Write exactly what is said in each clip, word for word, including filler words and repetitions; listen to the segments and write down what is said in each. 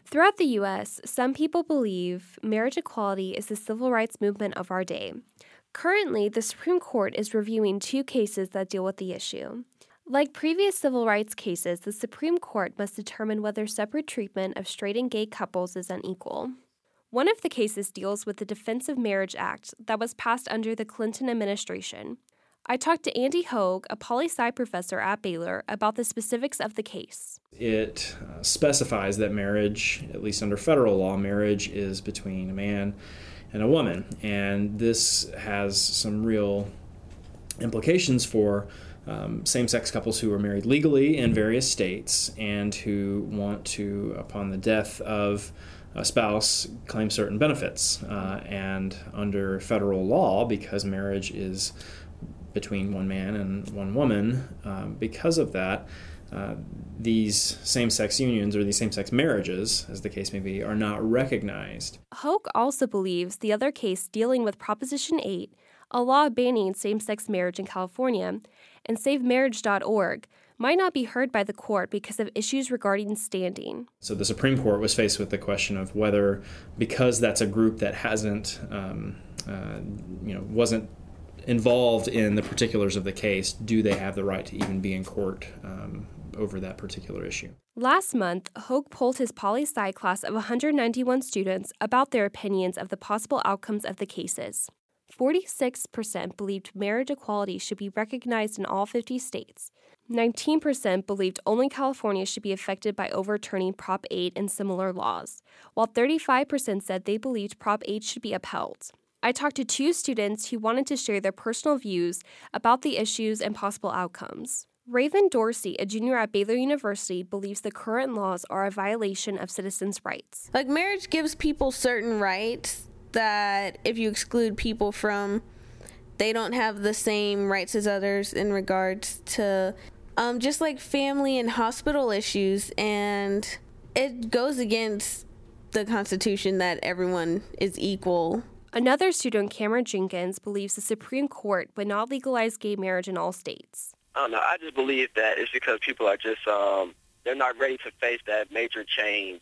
Throughout the U S, some people believe marriage equality is the civil rights movement of our day. Currently, the Supreme Court is reviewing two cases that deal with the issue. Like previous civil rights cases, the Supreme Court must determine whether separate treatment of straight and gay couples is unequal. One of the cases deals with the Defense of Marriage Act that was passed under the Clinton administration. I talked to Andy Hogue, a poli-sci professor at Baylor, about the specifics of the case. It uh, specifies that marriage, at least under federal law, marriage is between a man and a woman. And this has some real implications for um, same-sex couples who are married legally in various states and who want to, upon the death of a spouse, claim certain benefits. Uh, and under federal law, because marriage is between one man and one woman, um, because of that, uh, these same-sex unions or these same-sex marriages, as the case may be, are not recognized. Hogue also believes the other case dealing with Proposition eight, a law banning same-sex marriage in California, and Save Marriage dot org, might not be heard by the court because of issues regarding standing. So the Supreme Court was faced with the question of whether, because that's a group that hasn't, um, uh, you know, wasn't involved in the particulars of the case, do they have the right to even be in court um, over that particular issue? Last month, Hogue polled his poli-sci class of one hundred ninety-one students about their opinions of the possible outcomes of the cases. forty-six percent believed marriage equality should be recognized in all fifty states. nineteen percent believed only California should be affected by overturning Prop eight and similar laws, while thirty-five percent said they believed Prop eight should be upheld. I talked to two students who wanted to share their personal views about the issues and possible outcomes. Raven Dorsey, a junior at Baylor University, believes the current laws are a violation of citizens' rights. Like, marriage gives people certain rights that if you exclude people from, they don't have the same rights as others in regards to um, just like family and hospital issues, and it goes against the Constitution that everyone is equal. Another student, Cameron Jenkins, believes the Supreme Court would not legalize gay marriage in all states. I don't know. I just believe that it's because people are just, um, they're not ready to face that major change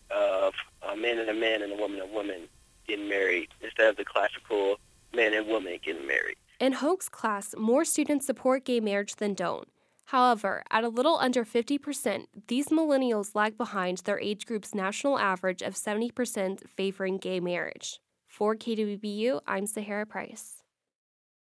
of a man and a man and a woman and a woman getting married instead of the classical man and woman getting married. In Hogue's class, more students support gay marriage than don't. However, at a little under fifty percent, these millennials lag behind their age group's national average of seventy percent favoring gay marriage. For K W B U, I'm Sahara Price.